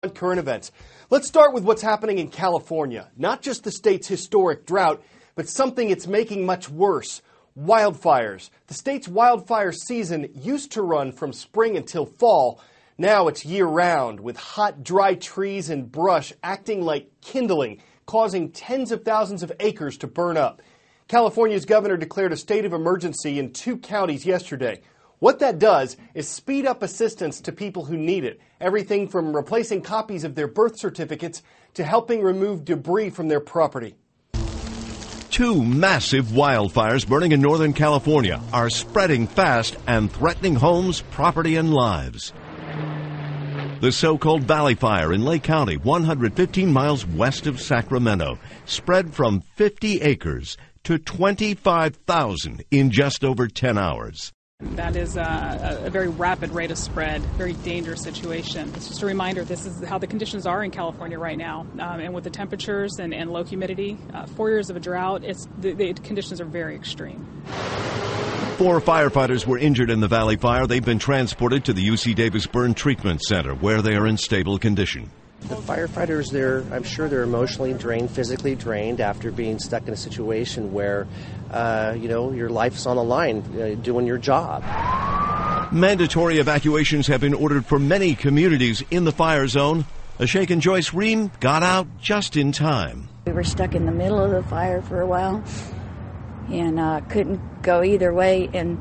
Current events. Let's start with what's happening in California. Not just the state's historic drought, but something it's making much worse. Wildfires. The state's wildfire season used to run from spring until fall. Now it's year-round, with hot, dry trees and brush acting like kindling, causing tens of thousands of acres to burn up. California's governor declared a state of emergency in 2 counties yesterday. What that does is speed up assistance to people who need it. Everything from replacing copies of their birth certificates to helping remove debris from their property. 2 massive wildfires burning in Northern California are spreading fast and threatening homes, property, and lives. The so-called Valley Fire in Lake County, 115 miles west of Sacramento, spread from 50 acres to 25,000 in just over 10 hours. That is a very rapid rate of spread, very dangerous situation. It's just a reminder, this is how the conditions are in California right now. And with the temperatures and low humidity, 4 years of a drought, the conditions are very extreme. 4 firefighters were injured in the Valley Fire. They've been transported to the UC Davis Burn Treatment Center, where they are in stable condition. The firefighters, I'm sure they're emotionally drained, physically drained after being stuck in a situation where, your life's on the line, doing your job. Mandatory evacuations have been ordered for many communities in the fire zone. A shaken Joyce Ream got out just in time. We were stuck in the middle of the fire for a while and couldn't go either way. And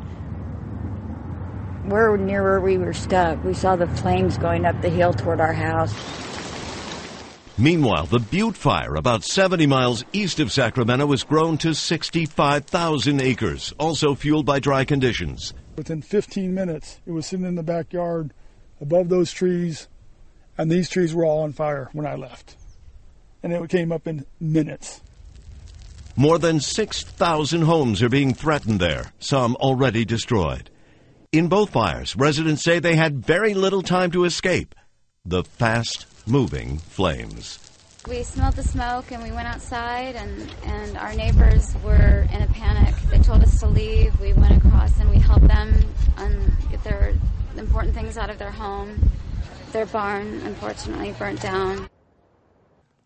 we're near where we were stuck. We saw the flames going up the hill toward our house. Meanwhile, the Butte Fire, about 70 miles east of Sacramento, has grown to 65,000 acres, also fueled by dry conditions. Within 15 minutes, it was sitting in the backyard above those trees, and these trees were all on fire when I left. And it came up in minutes. More than 6,000 homes are being threatened there, some already destroyed. In both fires, residents say they had very little time to escape the fast-moving flames. We smelled the smoke and we went outside, and our neighbors were in a panic. They told us to leave. We went across and we helped them get their important things out of their home. Their barn, unfortunately, burnt down.